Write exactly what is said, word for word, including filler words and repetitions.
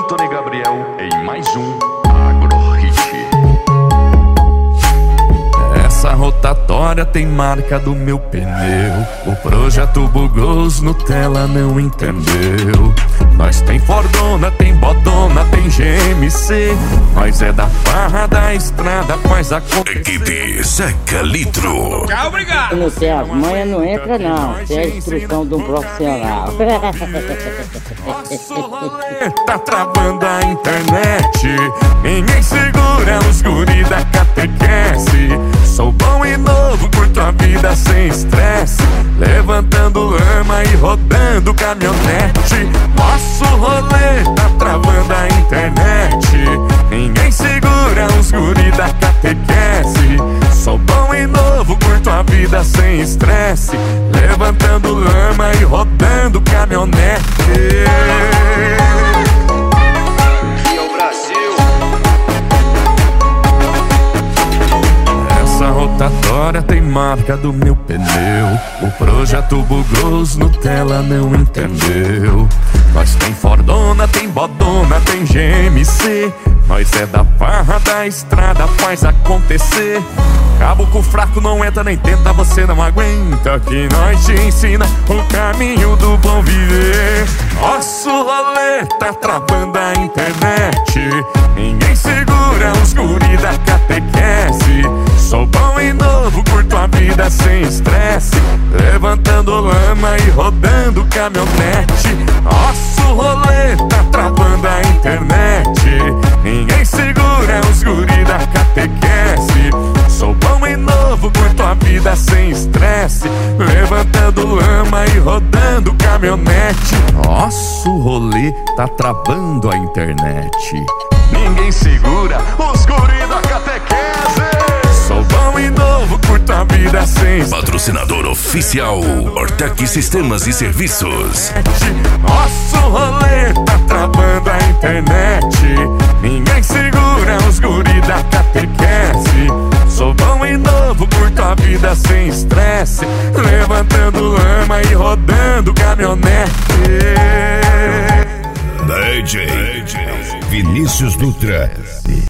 Tony Gabriel em mais um Agro Hit. Essa rotatória tem marca do meu pneu. O projeto bugou, os Nutella não entendeu. Nós tem Fordona, tem Bodona, tem G M C. Nós é da farra da estrada, faz a conta. Equipe Zeca Litro. Tchau, obrigado. Não sei, as manhas não entra não. Tem a instrução de um profissional. Nosso rolê tá travando a internet. Ninguém segura os guri da catequese. Sou bom e novo, curto a vida sem estresse. Levantando lama e rodando caminhonete. Nosso rolê tá travando a internet. Ninguém segura os guri da catequese. Sou bom e novo, curto a vida sem estresse. Levantando lama e rodando caminhonete. E o Brasil. Essa rotatória tem marca do meu pneu. O projeto bugou, os Nutella não entendeu. Nós tem Fordona, tem Bodona, tem G M C. Nós é da farra da estrada, faz acontecer. Cabo com fraco não entra nem tenta, você não aguenta. Que nós te ensina o caminho do bom viver. Nosso rolê tá travando a internet. Ninguém segura os guri da catequese. Sou bom e novo, curto a vida sem estresse. Levantando lama e rodando caminhonete. Nosso rolê tá travando a internet. Ninguém segura os guri da catequese. Sou bom e novo, curto a vida sem estresse. Levantando lama e rodando caminhonete. Nosso rolê tá travando a internet. Ninguém segura os guri da catequese. Sou bom e novo, curto a vida sem estresse. Patrocinador oficial Ortec Sistemas e Serviços. Nosso rolê tá travando a internet. Ninguém segura os guri da catequese. Sou bom e novo, curto a vida sem estresse. Levantando lama e rodando caminhonete. D J Vinícius Dutra.